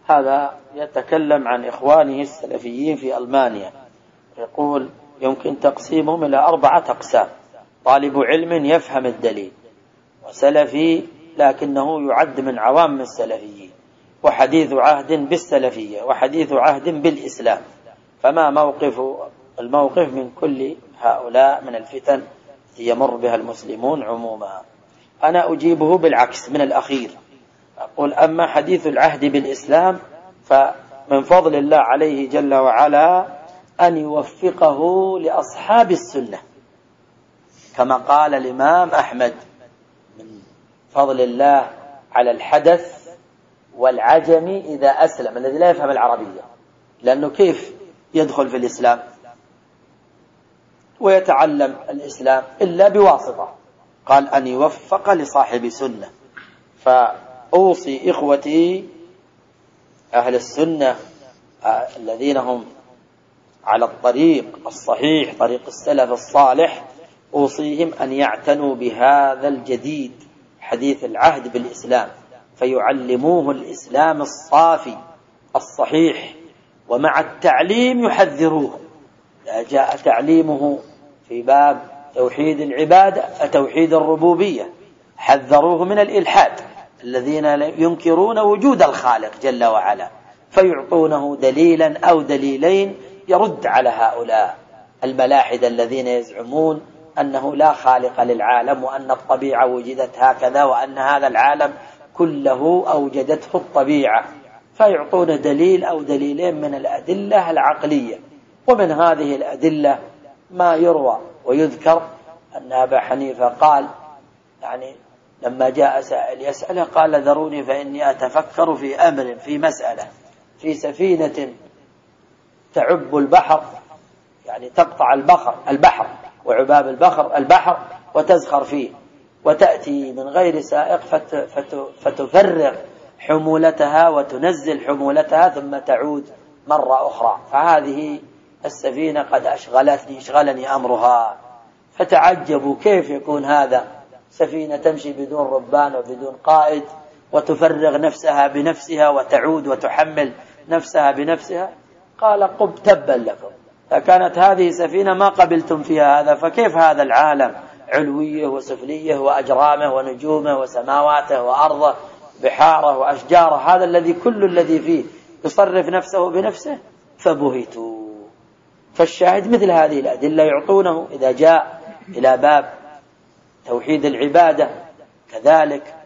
هذا يتكلم عن إخوانه السلفيين في ألمانيا، يقول يمكن تقسيمهم إلى 4 أقسام: طالب علم يفهم الدليل، وسلفي لكنه يعد من عوام السلفيين، وحديث عهد بالسلفية، وحديث عهد بالإسلام. فما الموقف من كل هؤلاء من الفتن يمر بها المسلمون عموما؟ أنا أجيبه بالعكس من الأخير، أقول أما حديث العهد بالإسلام فمن فضل الله عليه جل وعلا أن يوفقه لأصحاب السنة، كما قال الإمام أحمد: من فضل الله على الحدث والعجم إذا أسلم، الذي لا يفهم العربية، لأنه كيف يدخل في الإسلام ويتعلم الإسلام إلا بواسطة؟ قال أن يوفق لصاحب سنة. فأوصي إخوتي أهل السنة الذين هم على الطريق الصحيح، طريق السلف الصالح، أوصيهم أن يعتنوا بهذا الجديد، حديث العهد بالإسلام، فيعلموه الإسلام الصافي الصحيح، ومع التعليم يحذروه. جاء تعليمه في باب توحيد العبادة، توحيد الربوبية، حذروه من الإلحاد الذين ينكرون وجود الخالق جل وعلا، فيعطونه دليلا أو دليلين يرد على هؤلاء الملاحدة الذين يزعمون أنه لا خالق للعالم، وأن الطبيعة وجدت هكذا، وأن هذا العالم كله أوجدته الطبيعة، فيعطون دليل أو دليلين من الأدلة العقلية. ومن هذه الأدلة ما يروى ويذكر أن أبا حنيفة قال، يعني لما جاء سائل يسأله قال: ذروني فإني أتفكر في أمر، في مسألة، في سفينة تعب البحر، يعني تقطع البحر وعباب البحر وتزخر فيه، وتأتي من غير سائق فتفرغ حمولتها وتنزل حمولتها ثم تعود مرة أخرى، فهذه السفينة قد أشغلني أمرها. فتعجبوا كيف يكون هذا، سفينة تمشي بدون ربان وبدون قائد، وتفرغ نفسها بنفسها وتعود وتحمل نفسها بنفسها. قال: قب تبا لكم، فكانت هذه سفينة ما قبلتم فيها هذا، فكيف هذا العالم علويه وسفليه وأجرامه ونجومه وسماواته وأرضه بحاره وأشجاره، هذا الذي كل الذي فيه يصرف نفسه بنفسه، فبهتوا. فالشاهد مثل هذه الأدلة يعطونه إذا جاء إلى باب توحيد العبادة، كذلك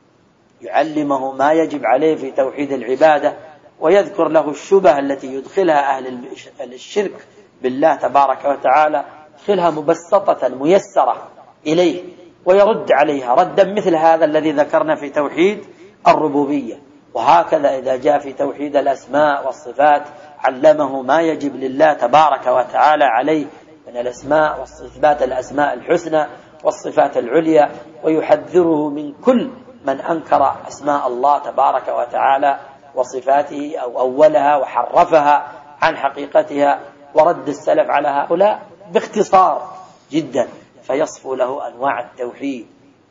يعلمه ما يجب عليه في توحيد العبادة، ويذكر له الشبه التي يدخلها أهل الشرك بالله تبارك وتعالى، يدخلها مبسطة ميسرة إليه، ويرد عليها ردا مثل هذا الذي ذكرنا في توحيد الربوبية. وهكذا إذا جاء في توحيد الأسماء والصفات علمه ما يجب لله تبارك وتعالى عليه من الأسماء والصفات، الأسماء الحسنى والصفات العليا، ويحذره من كل من أنكر أسماء الله تبارك وتعالى وصفاته أو أولها وحرفها عن حقيقتها، ورد السلف على هؤلاء باختصار جدا، فيصفو له أنواع التوحيد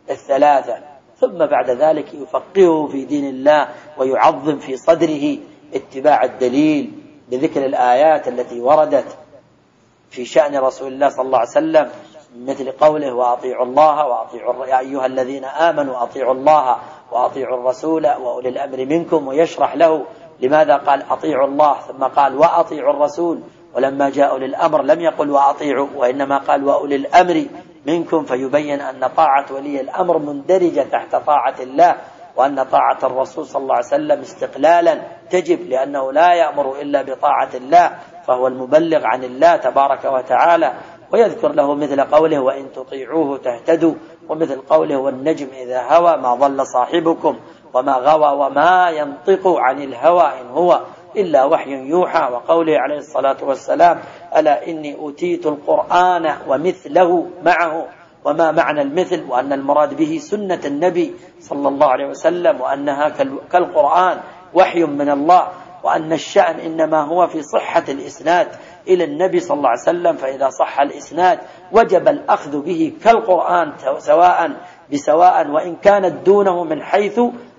3، ثم بعد ذلك يفقهه في دين الله، ويعظم في صدره اتباع الدليل بذكر الآيات التي وردت في شأن رسول الله صلى الله عليه وسلم، مثل قوله: وأطيعوا الله وأطيعوا يا أيها الذين آمنوا أطيعوا الله وأطيعوا الرسول وأولي الأمر منكم، ويشرح له لماذا قال أطيعوا الله ثم قال وأطيعوا الرسول، ولما جاءوا للأمر لم يقل وأطيعوا، وإنما قال وأولي الأمر منكم، فيبين أن طاعة ولي الأمر مندرجة تحت طاعة الله، وأن طاعة الرسول صلى الله عليه وسلم استقلالا تجب، لأنه لا يأمر إلا بطاعة الله، فهو المبلغ عن الله تبارك وتعالى. ويذكر له مثل قوله: وإن تطيعوه تهتدوا، ومثل قوله: والنجم إذا هوى ما ضل صاحبكم وما غوى وما ينطق عن الهوى إن هو إلا وحي يوحى، وقوله عليه الصلاة والسلام: ألا إني أوتيت القرآن ومثله معه، وما معنى المثل، وأن المراد به سنة النبي صلى الله عليه وسلم، وأنها كالقرآن وحي من الله، وأن الشأن إنما هو في صحة الإسناد إلى النبي صلى الله عليه وسلم، فإذا صح الإسناد وجب الأخذ به كالقرآن سواء بسواء، وإن كانت دونه من حيث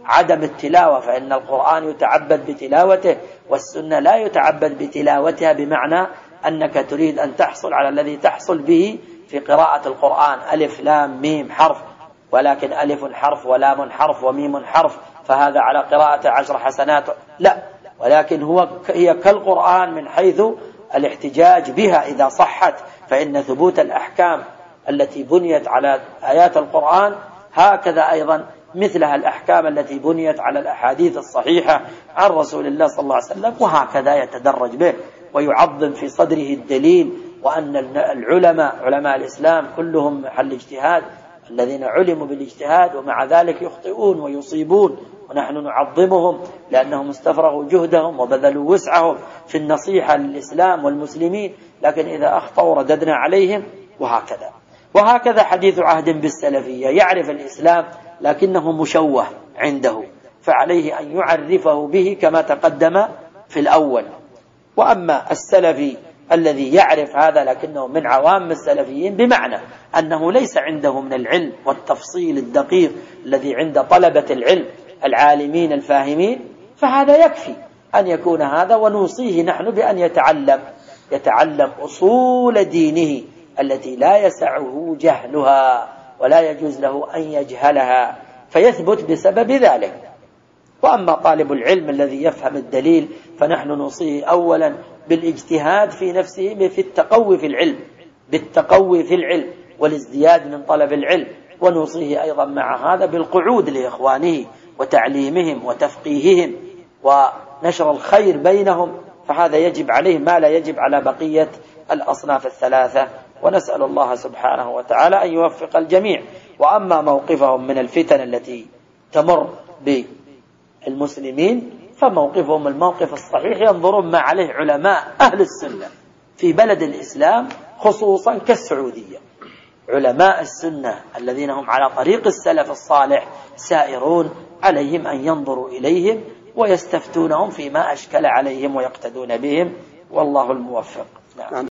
عدم التلاوة، فإن القرآن يتعبد بتلاوته والسنة لا يتعبد بتلاوتها، بمعنى أنك تريد أن تحصل على الذي تحصل به في قراءة القرآن، ألف لام ميم حرف، ولكن ألف حرف ولام حرف وميم حرف، فهذا على قراءة 10 حسنات، لا، ولكن هي كالقرآن من حيث الاحتجاج بها إذا صحت، فإن ثبوت الأحكام التي بنيت على آيات القرآن هكذا أيضا مثلها الأحكام التي بنيت على الأحاديث الصحيحة عن رسول الله صلى الله عليه وسلم، وهكذا يتدرج به ويعظم في صدره الدليل، وأن العلماء علماء الإسلام كلهم محل اجتهاد، الذين علموا بالاجتهاد ومع ذلك يخطئون ويصيبون، ونحن نعظمهم لأنهم استفرغوا جهدهم وبذلوا وسعهم في النصيحة للإسلام والمسلمين، لكن إذا أخطأوا رددنا عليهم، وهكذا حديث عهد بالسلفية، يعرف الإسلام لكنه مشوه عنده، فعليه أن يعرفه به كما تقدم في الأول. وأما السلفي الذي يعرف هذا لكنه من عوام السلفيين، بمعنى أنه ليس عنده من العلم والتفصيل الدقيق الذي عند طلبة العلم العالمين الفاهمين، فهذا يكفي أن يكون هذا، ونوصيه نحن بأن يتعلم أصول دينه التي لا يسعه جهلها ولا يجوز له أن يجهلها، فيثبت بسبب ذلك. وأما طالب العلم الذي يفهم الدليل فنحن نوصيه أولا بالاجتهاد في نفسه في التقوي في العلم، بالتقوي في العلم والازدياد من طلب العلم، ونوصيه أيضا مع هذا بالقعود لإخوانه وتعليمهم وتفقيههم ونشر الخير بينهم، فهذا يجب عليه ما لا يجب على بقية الأصناف الثلاثة، ونسأل الله سبحانه وتعالى أن يوفق الجميع. وأما موقفهم من الفتن التي تمر بالمسلمين فموقفهم الموقف الصحيح، ينظرون ما عليه علماء أهل السنة في بلد الإسلام خصوصا كالسعودية، علماء السنة الذين هم على طريق السلف الصالح سائرون، عليهم أن ينظروا إليهم ويستفتونهم فيما أشكل عليهم ويقتدون بهم، والله الموفق. نعم.